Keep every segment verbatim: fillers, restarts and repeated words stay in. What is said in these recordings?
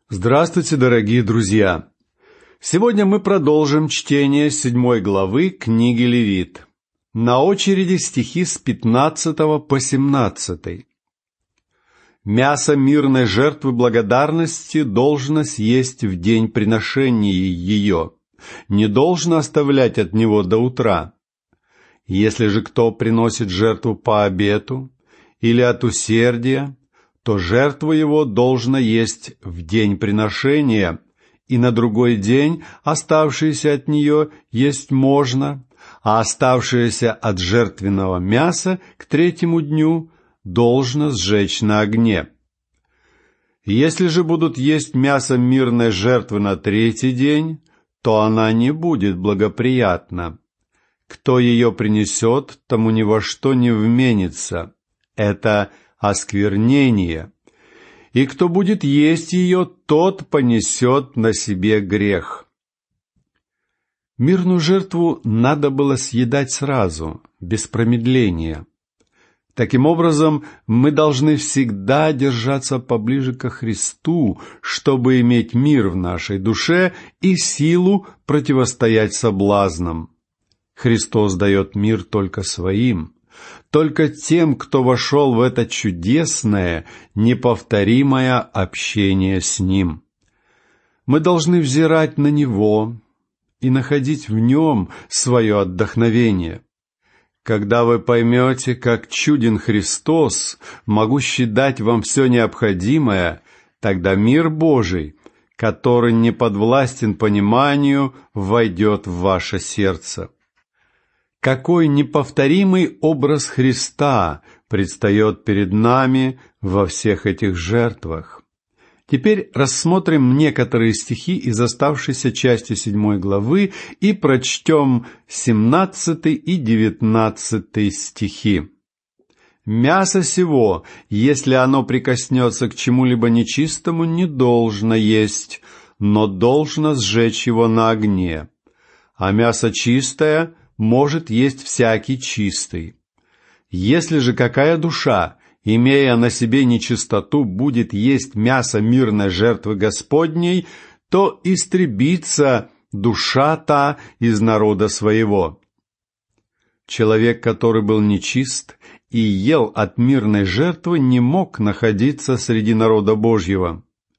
Здравствуйте, дорогие друзья! Сегодня мы продолжим чтение седьмой главы книги Левит. На очереди стихи с пятнадцатого по семнадцатый. Мясо мирной жертвы благодарности должно съесть в день приношения ее, не должно оставлять от него до утра. Если же кто приносит жертву по обету или от усердия, то жертву его должно есть в день приношения, и на другой день оставшееся от нее есть можно, а оставшееся от жертвенного мяса к третьему дню должно сжечь на огне. Если же будут есть мясо мирной жертвы на третий день, то она не будет благоприятна. Кто ее принесет, тому ни во что не вменится. Это осквернение. И кто будет есть ее, тот понесет на себе грех. Мирную жертву надо было съедать сразу, без промедления. Таким образом, мы должны всегда держаться поближе ко Христу, чтобы иметь мир в нашей душе и силу противостоять соблазнам. Христос дает мир только своим, только тем, кто вошел в это чудесное, неповторимое общение с Ним. Мы должны взирать на Него и находить в Нем свое отдохновение. Когда вы поймете, как чуден Христос, могущий дать вам все необходимое, тогда мир Божий, который не подвластен пониманию, войдет в ваше сердце. Какой неповторимый образ Христа предстает перед нами во всех этих жертвах. Теперь рассмотрим некоторые стихи из оставшейся части седьмой главы и прочтем семнадцатый и девятнадцатый стихи. «Мясо сего, если оно прикоснется к чему-либо нечистому, не должно есть, но должно сжечь его на огне. А мясо чистое может есть всякий чистый. Если же какая душа, имея на себе нечистоту, будет есть мясо мирной жертвы Господней, то истребится душа та из народа своего». Человек, который был нечист и ел от мирной жертвы, не мог находиться среди народа Божьего.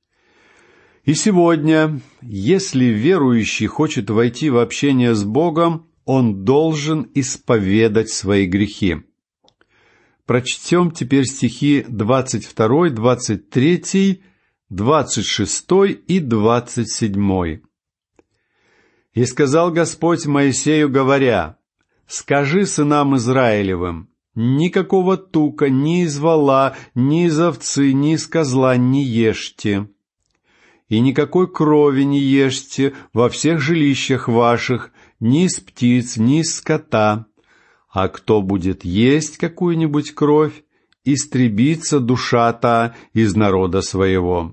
И сегодня, если верующий хочет войти в общение с Богом, он должен исповедать свои грехи. Прочтем теперь стихи двадцать второй, двадцать третий, двадцать шестой и двадцать седьмой. «И сказал Господь Моисею, говоря: скажи сынам Израилевым, никакого тука ни из вола, ни из овцы, ни из козла не ешьте, и никакой крови не ешьте во всех жилищах ваших, ни из птиц, ни из скота. А кто будет есть какую-нибудь кровь, истребится душа та из народа своего».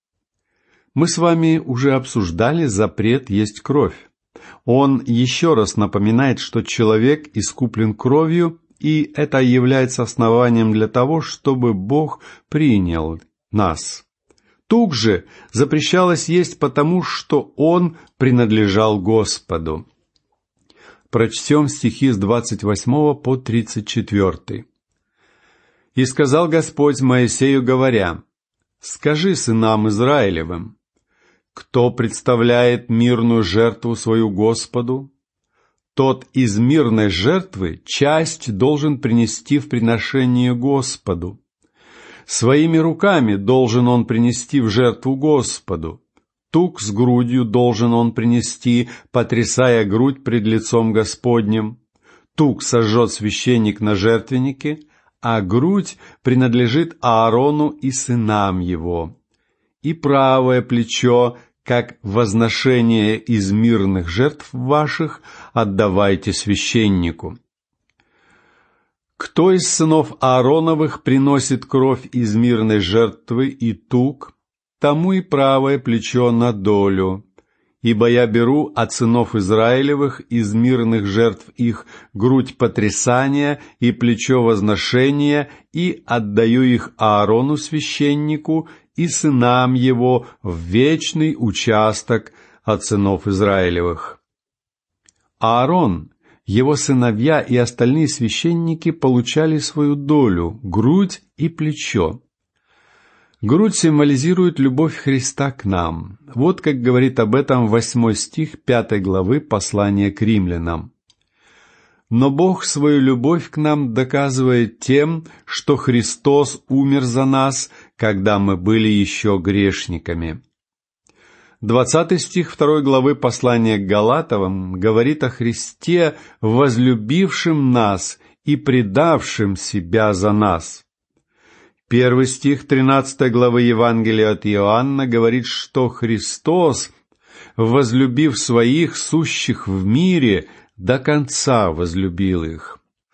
Мы с вами уже обсуждали запрет есть кровь. Он еще раз напоминает, что человек искуплен кровью, и это является основанием для того, чтобы Бог принял нас. Тук же запрещалось есть потому, что он принадлежал Господу. Прочтем стихи с двадцать восьмого по тридцать четвёртый. «И сказал Господь Моисею, говоря: скажи сынам Израилевым, кто представляет мирную жертву свою Господу, тот из мирной жертвы часть должен принести в приношение Господу. Своими руками должен он принести в жертву Господу. Тук с грудью должен он принести, потрясая грудь пред лицом Господним. Тук сожжет священник на жертвеннике, а грудь принадлежит Аарону и сынам его. И правое плечо, как возношение из мирных жертв ваших, отдавайте священнику. Кто из сынов Аароновых приносит кровь из мирной жертвы и тук, тому и правое плечо на долю. Ибо я беру от сынов Израилевых из мирных жертв их грудь потрясания и плечо возношения, и отдаю их Аарону священнику, и сынам его в вечный участок от сынов Израилевых. Аарон, его сыновья и остальные священники получали свою долю, грудь и плечо. Грудь символизирует любовь Христа к нам. Вот как говорит об этом восьмой стих пятой главы послания к римлянам. «Но Бог свою любовь к нам доказывает тем, что Христос умер за нас, когда мы были еще грешниками». Двадцатый стих второй главы послания к Галатам говорит о Христе, возлюбившем нас и предавшем себя за нас. Первый стих тринадцатой главы Евангелия от Иоанна говорит, что Христос, возлюбив своих сущих в мире, до конца возлюбил их.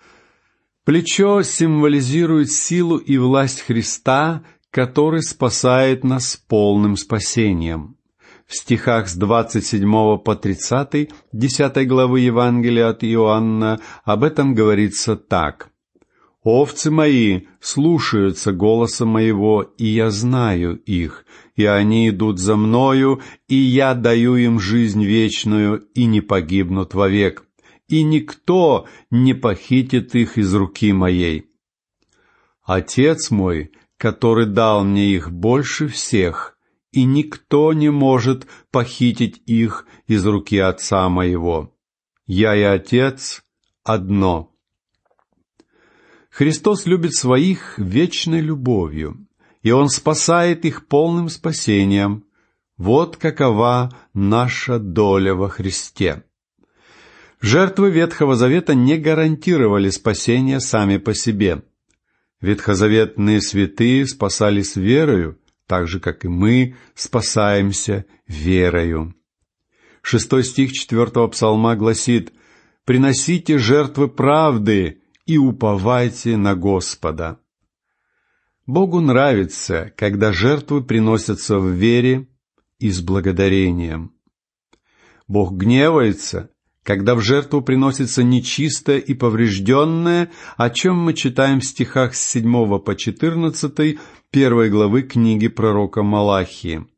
Плечо символизирует силу и власть Христа, который спасает нас полным спасением. В стихах с двадцать седьмого по тридцатый десятой главы Евангелия от Иоанна об этом говорится так. «Овцы мои слушаются голоса моего, и я знаю их, и они идут за мною, и я даю им жизнь вечную, и не погибнут вовек, и никто не похитит их из руки моей. Отец мой, который дал мне их больше всех, и никто не может похитить их из руки Отца моего. Я и Отец одно». Христос любит своих вечной любовью, и Он спасает их полным спасением. Вот какова наша доля во Христе. Жертвы Ветхого Завета не гарантировали спасение сами по себе. Ветхозаветные святые спасались верою, так же, как и мы спасаемся верою. Шестой стих четвертого псалма гласит: «Приносите жертвы правды и уповайте на Господа». Богу нравится, когда жертвы приносятся в вере и с благодарением. Бог гневается, когда в жертву приносится нечистое и поврежденное, о чем мы читаем в стихах с седьмого по четырнадцатый первой главы книги пророка Малахии.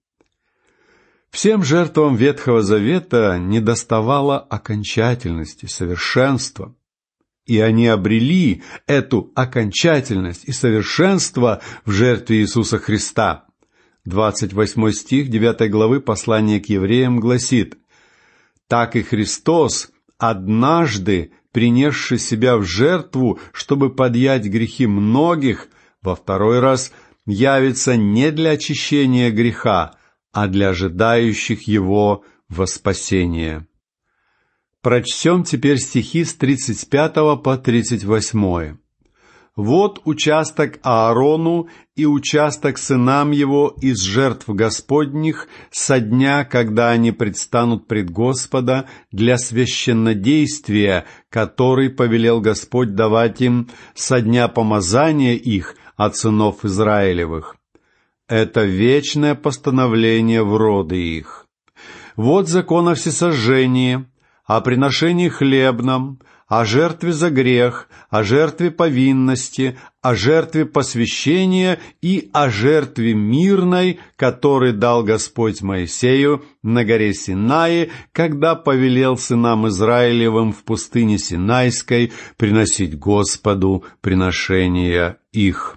Всем жертвам Ветхого Завета недоставало окончательности, совершенства. И они обрели эту окончательность и совершенство в жертве Иисуса Христа. двадцать восьмой стих девятой главы послания к евреям гласит: «Так и Христос, однажды принесший себя в жертву, чтобы подъять грехи многих, во второй раз явится не для очищения греха, а для ожидающих его во спасение». Прочтем теперь стихи с тридцать пятого по тридцать восьмой. «Вот участок Аарону и участок сынам его из жертв Господних со дня, когда они предстанут пред Господа для священнодействия, который повелел Господь давать им со дня помазания их от сынов Израилевых. Это вечное постановление в роды их. Вот закон о всесожжении, о приношении хлебном, о жертве за грех, о жертве повинности, о жертве посвящения и о жертве мирной, который дал Господь Моисею на горе Синае, когда повелел сынам Израилевым в пустыне Синайской приносить Господу приношения их».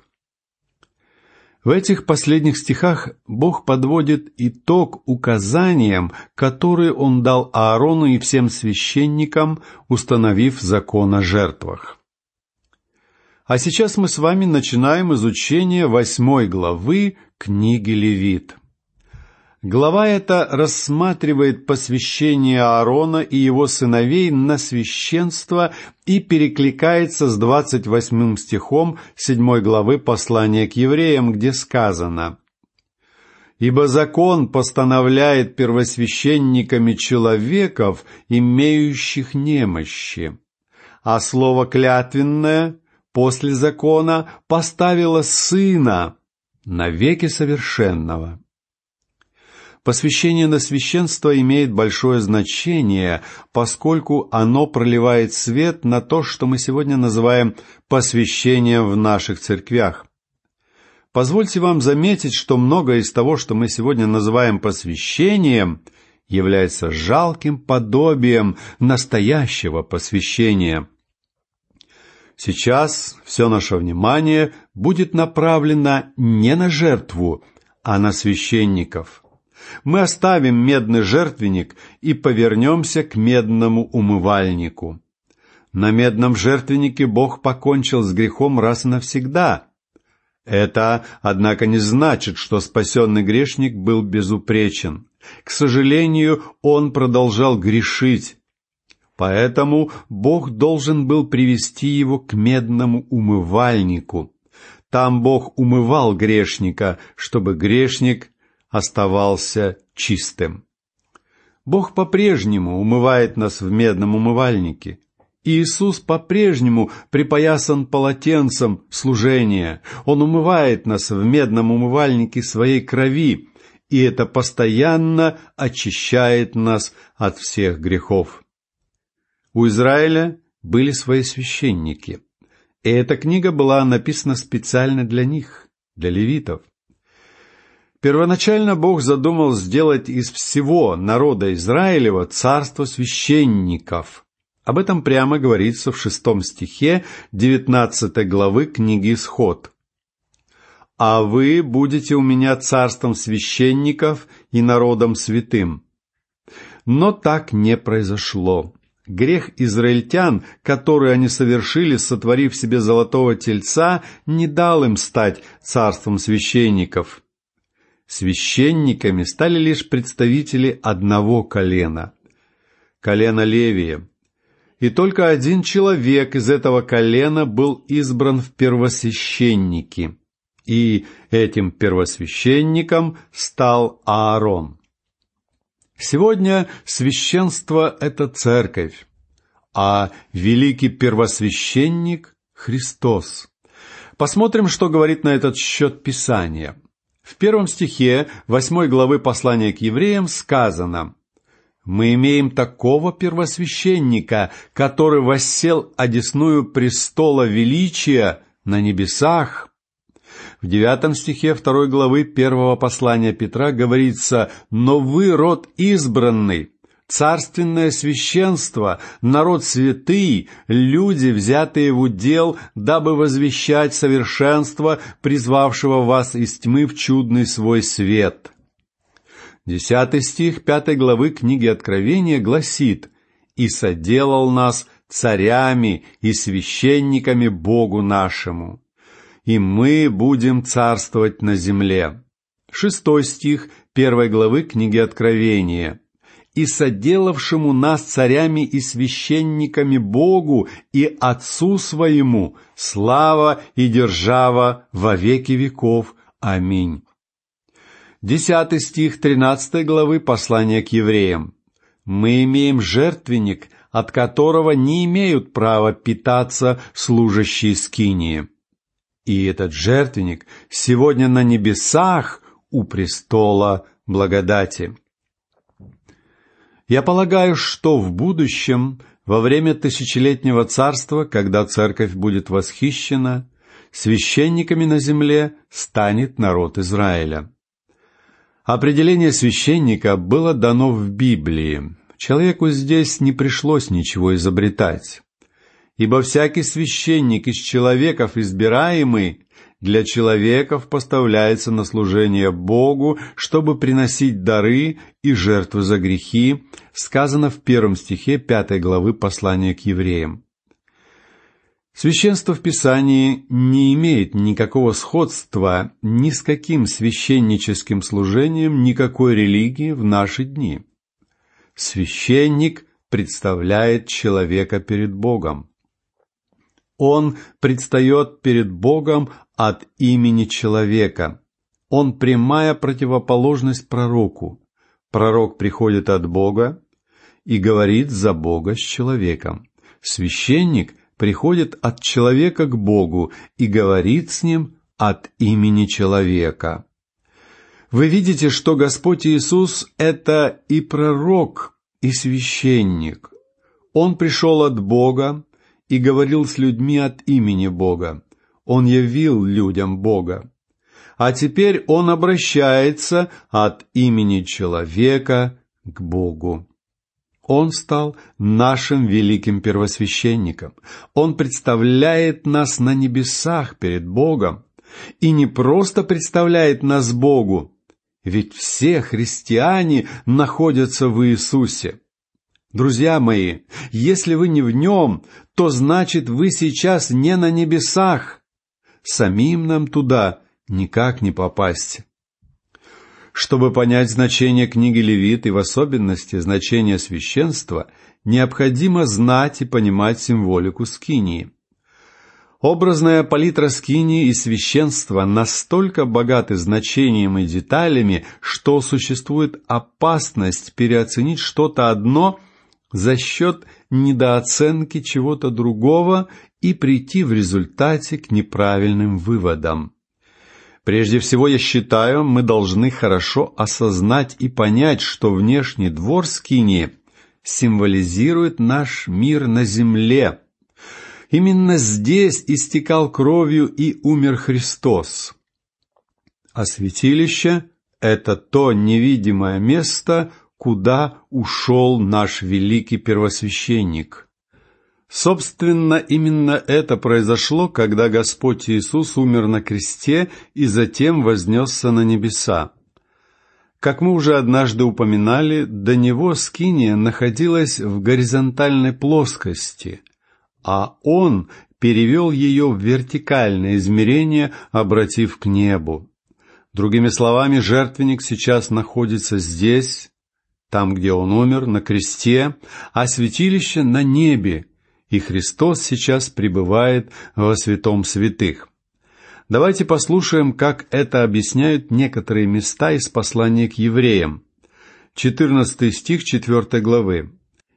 В этих последних стихах Бог подводит итог указаниям, которые Он дал Аарону и всем священникам, установив закон о жертвах. А сейчас мы с вами начинаем изучение восьмой главы книги Левит. Глава эта рассматривает посвящение Аарона и его сыновей на священство и перекликается с двадцать восьмым стихом седьмой главы послания к евреям, где сказано: «Ибо закон постановляет первосвященниками человеков, имеющих немощи, а слово клятвенное после закона поставило сына навеки совершенного». Посвящение на священство имеет большое значение, поскольку оно проливает свет на то, что мы сегодня называем посвящением в наших церквях. Позвольте вам заметить, что многое из того, что мы сегодня называем посвящением, является жалким подобием настоящего посвящения. Сейчас все наше внимание будет направлено не на жертву, а на священников. Мы оставим медный жертвенник и повернемся к медному умывальнику. На медном жертвеннике Бог покончил с грехом раз и навсегда. Это, однако, не значит, что спасенный грешник был безупречен. К сожалению, он продолжал грешить. Поэтому Бог должен был привести его к медному умывальнику. Там Бог умывал грешника, чтобы грешник оставался чистым. Бог по-прежнему умывает нас в медном умывальнике. Иисус по-прежнему припоясан полотенцем служения. Он умывает нас в медном умывальнике своей крови, и это постоянно очищает нас от всех грехов. У Израиля были свои священники, и эта книга была написана специально для них, для левитов. Первоначально Бог задумал сделать из всего народа Израилева царство священников. Об этом прямо говорится в шестом стихе девятнадцатой главы книги Исход. «А вы будете у меня царством священников и народом святым». Но так не произошло. Грех израильтян, который они совершили, сотворив себе золотого тельца, не дал им стать царством священников. Священниками стали лишь представители одного колена, колена Левия. И только один человек из этого колена был избран в первосвященники, и этим первосвященником стал Аарон. Сегодня священство – это церковь, а великий первосвященник – Христос. Посмотрим, что говорит на этот счет Писание. В первом стихе восьмой главы послания к евреям сказано: «Мы имеем такого первосвященника, который воссел одесную престола величия на небесах». В девятом стихе второй главы первого послания Петра говорится: «Но вы род избранный, царственное священство, народ святый, люди, взятые в удел, дабы возвещать совершенство, призвавшего вас из тьмы в чудный свой свет». Десятый стих пятой главы книги Откровения гласит: «И соделал нас царями и священниками Богу нашему, и мы будем царствовать на земле». Шестой стих первой главы книги Откровения: «И соделавшему нас царями и священниками Богу и Отцу своему слава и держава во веки веков. Аминь». Десятый стих тринадцатой главы послания к евреям: «Мы имеем жертвенник, от которого не имеют права питаться служащие скинии». И этот жертвенник сегодня на небесах у престола благодати. Я полагаю, что в будущем, во время тысячелетнего царства, когда церковь будет восхищена, священниками на земле станет народ Израиля. Определение священника было дано в Библии. Человеку здесь не пришлось ничего изобретать. Ибо всякий священник из человеков избираемый для человеков поставляется на служение Богу, чтобы приносить дары и жертвы за грехи, сказано в первом стихе пятой главы послания к евреям. Священство в Писании не имеет никакого сходства ни с каким священническим служением никакой религии в наши дни. Священник представляет человека перед Богом. Он предстает перед Богом от имени человека. Он прямая противоположность пророку. Пророк приходит от Бога и говорит за Бога с человеком. Священник приходит от человека к Богу и говорит с ним от имени человека. Вы видите, что Господь Иисус – это и пророк, и священник. Он пришел от Бога и говорил с людьми от имени Бога. Он явил людям Бога. а теперь он обращается от имени человека к Богу. Он стал нашим великим первосвященником. Он представляет нас на небесах перед Богом. И не просто представляет нас Богу, ведь все христиане находятся в Иисусе. Друзья мои, если вы не в Нем, то значит вы сейчас не на небесах. Самим нам туда никак не попасть. Чтобы понять значение книги Левит и в особенности значение священства, необходимо знать и понимать символику скинии. Образная палитра скинии и священства настолько богаты значением и деталями, что существует опасность переоценить что-то одно за счет недооценки чего-то другого и прийти в результате к неправильным выводам. Прежде всего, я считаю, мы должны хорошо осознать и понять, что внешний двор скинии символизирует наш мир на земле. Именно здесь истекал кровью и умер Христос. А святилище – это то невидимое место, куда ушел наш великий первосвященник. Собственно, именно это произошло, когда Господь Иисус умер на кресте и затем вознесся на небеса. Как мы уже однажды упоминали, до Него скиния находилась в горизонтальной плоскости, а Он перевел ее в вертикальное измерение, обратив к небу. Другими словами, жертвенник сейчас находится здесь, там, где Он умер, на кресте, а святилище на небе, и Христос сейчас пребывает во святом святых. Давайте послушаем, как это объясняют некоторые места из послания к евреям. четырнадцатый стих четвёртой главы.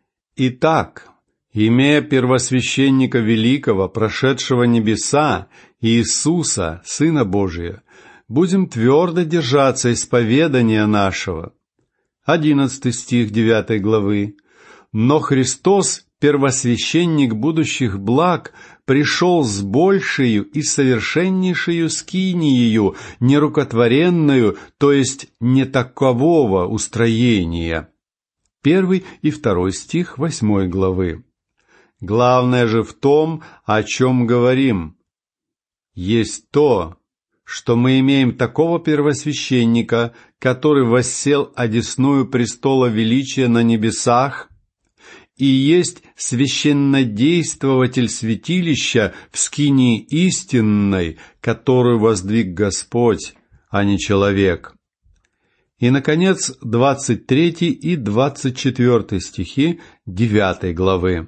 «Итак, имея первосвященника великого, прошедшего небеса, Иисуса, Сына Божия, будем твердо держаться исповедания нашего». одиннадцатый стих девятой главы. «Но Христос, первосвященник будущих благ, пришел с большею и совершеннейшею скиниею, нерукотворенную, то есть не такового устроения». Первый и второй стих восьмой главы. «Главное же в том, о чем говорим, есть то, что мы имеем такого первосвященника, который воссел одесную престола величия на небесах, и есть священнодействователь святилища в скинии истинной, которую воздвиг Господь, а не человек». И, наконец, двадцать третий и двадцать четвёртый стихи девятой главы.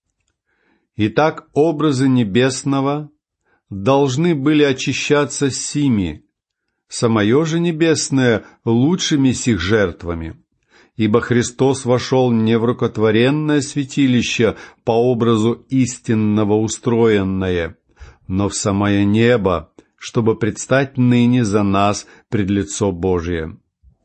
«Итак, образы небесного должны были очищаться сими, самое же небесное лучшими сих жертвами. Ибо Христос вошел не в рукотворенное святилище по образу истинного устроенное, но в самое небо, чтобы предстать ныне за нас пред лицо Божие.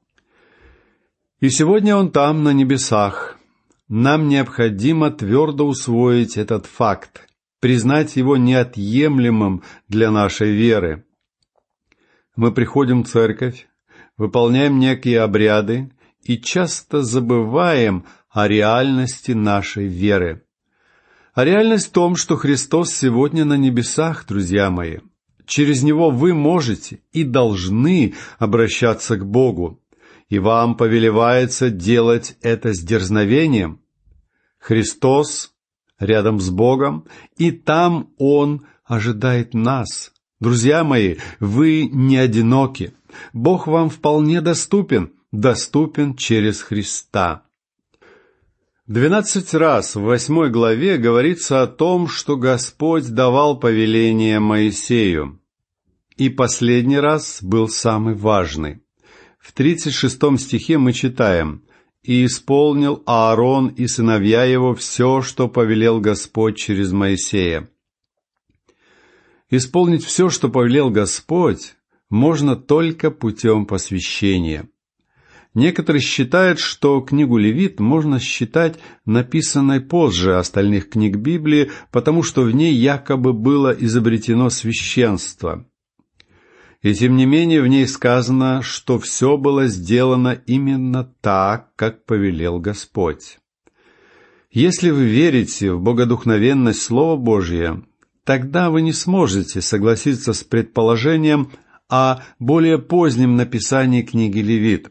И сегодня Он там, на небесах. Нам необходимо твердо усвоить этот факт, признать его неотъемлемым для нашей веры. Мы приходим в церковь, выполняем некие обряды, и часто забываем о реальности нашей веры. А реальность в том, что Христос сегодня на небесах, друзья мои. Через Него вы можете и должны обращаться к Богу, и вам повелевается делать это с дерзновением. Христос рядом с Богом, и там Он ожидает нас. Друзья мои, вы не одиноки. Бог вам вполне доступен, доступен через Христа. Двенадцать раз в восьмой главе говорится о том, что Господь давал повеление Моисею. И последний раз был самый важный. В тридцать шестом стихе мы читаем: «И исполнил Аарон и сыновья его все, что повелел Господь через Моисея». Исполнить все, что повелел Господь, можно только путем посвящения. Некоторые считают, что книгу Левит можно считать написанной позже остальных книг Библии, потому что в ней якобы было изобретено священство. И тем не менее в ней сказано, что все было сделано именно так, как повелел Господь. Если вы верите в богодухновенность Слова Божия, тогда вы не сможете согласиться с предположением о более позднем написании книги Левит.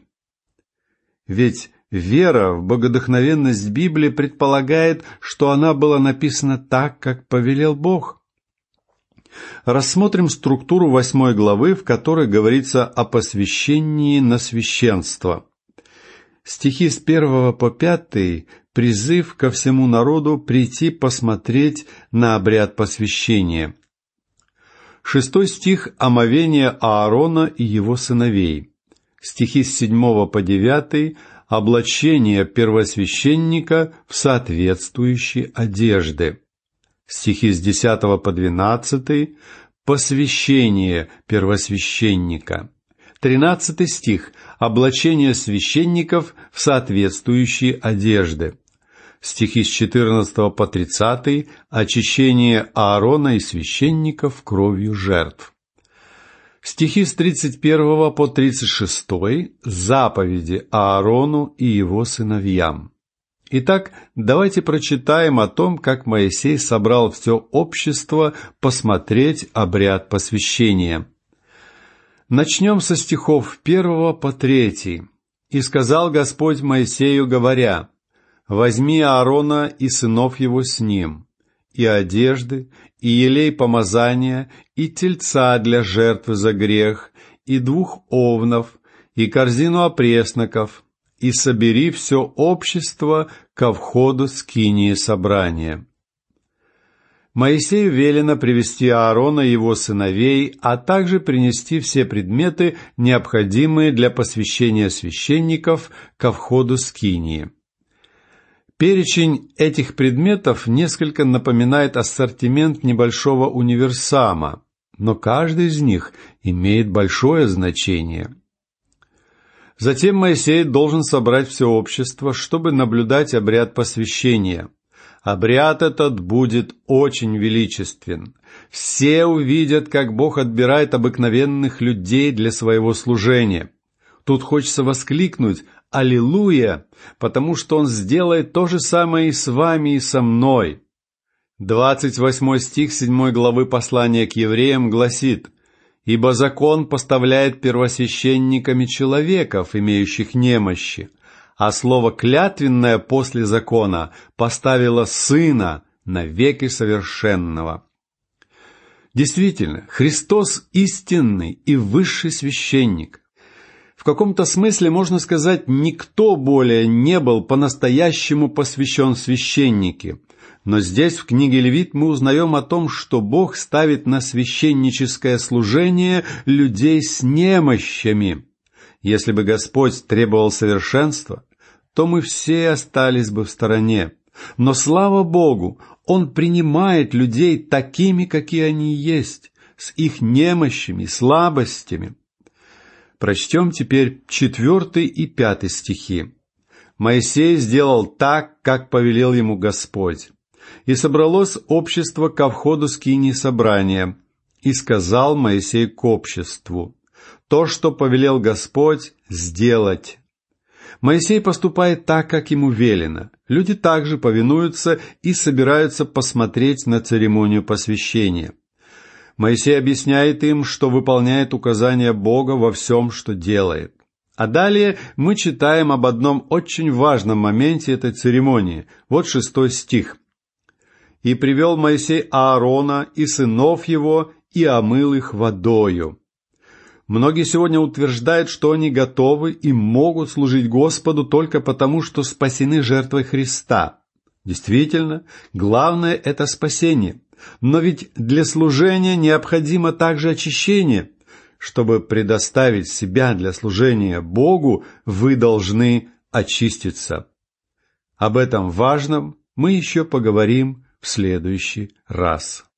Ведь вера в богодухновенность Библии предполагает, что она была написана так, как повелел Бог. Рассмотрим структуру восьмой главы, в которой говорится о посвящении на священство. Стихи с первого по пятый – призыв ко всему народу прийти посмотреть на обряд посвящения. Шестой стих – омовение Аарона и его сыновей. Стихи с седьмого по девятый – облачение первосвященника в соответствующие одежды. Стихи с десятого по двенадцатый – посвящение первосвященника. Тринадцатый стих – облачение священников в соответствующие одежды. Стихи с четырнадцатого по тридцатый – очищение Аарона и священников кровью жертв. Стихи с тридцать первого по тридцать шестой – заповеди Аарону и его сыновьям. Итак, давайте прочитаем о том, как Моисей собрал все общество посмотреть обряд посвящения. Начнем со стихов первого по третий. «И сказал Господь Моисею, говоря: возьми Аарона и сынов его с ним, и одежды, и елей помазания, и тельца для жертвы за грех, и двух овнов, и корзину опресноков, и собери все общество ко входу скинии собрания». Моисею велено привести Аарона и его сыновей, а также принести все предметы, необходимые для посвящения священников ко входу скинии. Перечень этих предметов несколько напоминает ассортимент небольшого универсама, но каждый из них имеет большое значение. Затем Моисей должен собрать все общество, чтобы наблюдать обряд посвящения. Обряд этот будет очень величествен. Все увидят, как Бог отбирает обыкновенных людей для своего служения. Тут хочется воскликнуть «Аллилуйя!», потому что Он сделает то же самое и с вами, и со мной. двадцать восьмой стих седьмой главы послания к евреям гласит: «Ибо закон поставляет первосвященниками человеков, имеющих немощи, а слово клятвенное после закона поставило Сына навеки совершенного». Действительно, Христос истинный и высший священник. В каком-то смысле, можно сказать, никто более не был по-настоящему посвящен в священники. Но здесь, в книге Левит, мы узнаем о том, что Бог ставит на священническое служение людей с немощами. Если бы Господь требовал совершенства, то мы все остались бы в стороне. Но, слава Богу, Он принимает людей такими, какие они есть, с их немощами, слабостями. Прочтем теперь четвертый и пятый стихи. «Моисей сделал так, как повелел ему Господь. И собралось общество ко входу скинии собрания. И сказал Моисей к обществу: то, что повелел Господь, сделать». Моисей поступает так, как ему велено. Люди также повинуются и собираются посмотреть на церемонию посвящения. Моисей объясняет им, что выполняет указания Бога во всем, что делает. А далее мы читаем об одном очень важном моменте этой церемонии. Вот шестой стих. «И привел Моисей Аарона и сынов его, и омыл их водою». Многие сегодня утверждают, что они готовы и могут служить Господу только потому, что спасены жертвой Христа. Действительно, главное – это спасение. Но ведь для служения необходимо также очищение. Чтобы предоставить себя для служения Богу, вы должны очиститься. Об этом важном мы еще поговорим в следующий раз.